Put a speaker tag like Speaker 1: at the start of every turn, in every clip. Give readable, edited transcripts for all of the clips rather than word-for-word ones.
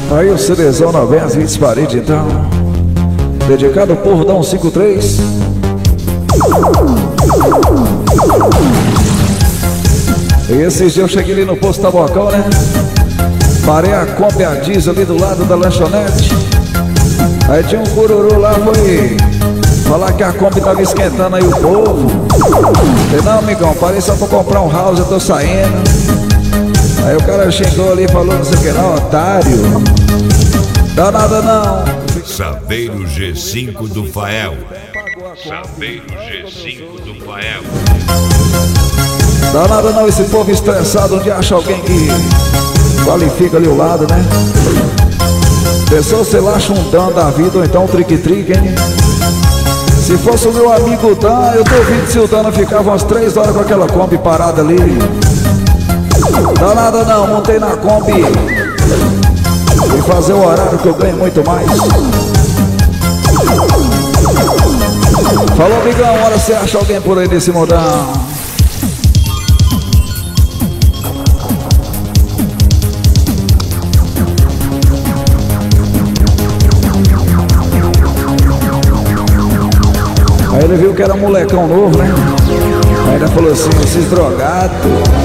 Speaker 1: Aí o CDzão 90 hits parede então. Dedicado ao povo da 153. E esses dias eu cheguei ali no posto Tabocão, né? Parei a Kombi a diesel ali do lado da lanchonete. Aí tinha um cururu lá, foi falar que a Kombi tava esquentando aí o povo. Falei, não, amigão, parei só pra comprar um house, eu tô saindo. Aí o cara xingou ali e falou, não sei o que não, otário. Dá nada não.
Speaker 2: Saveiro G5 do Fael. Saveiro G5 do Fael.
Speaker 1: Dá nada não, esse povo estressado, onde acha alguém que qualifica ali o lado, né? Pessoa, você lá acha um Dan da vida, ou então um trique-trique, hein? Se fosse o meu amigo Dan, eu duvido se o Dan não ficava umas 3 horas com aquela Kombi parada ali. Dá nada não, montei na Kombi e fazer o horário que eu ganho muito mais. Falou, amigão, hora você acha alguém por aí nesse modão? Aí ele viu que era um molecão novo, né? Aí ele falou assim, esses drogados.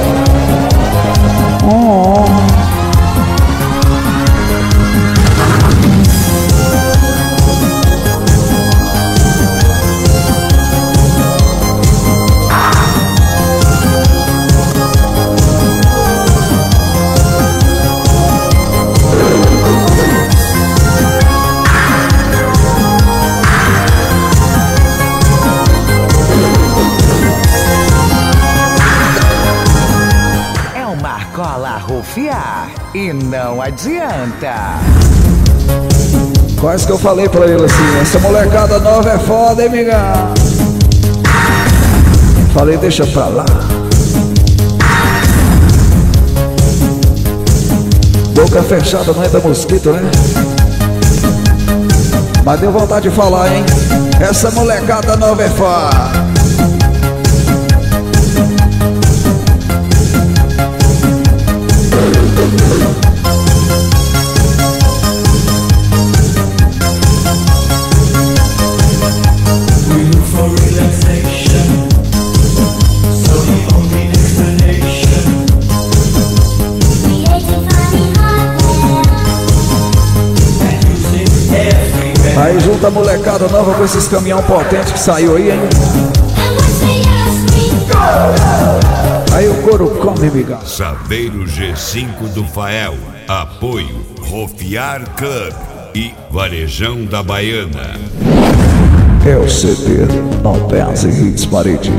Speaker 3: Rufiar e não adianta.
Speaker 1: Quase que eu falei pra ele assim, essa molecada nova é foda, hein, migão? Falei, deixa pra lá. Boca fechada não entra mosquito, né? Mas deu vontade de falar, hein? Essa molecada nova é foda. Aí junta a molecada nova com esses caminhão potentes que saiu aí, hein? Aí o couro come, migão.
Speaker 2: Saveiro G5 do Fael. Apoio Rufiar Club e Varejão da Baiana.
Speaker 1: É o CD 90 hits parede.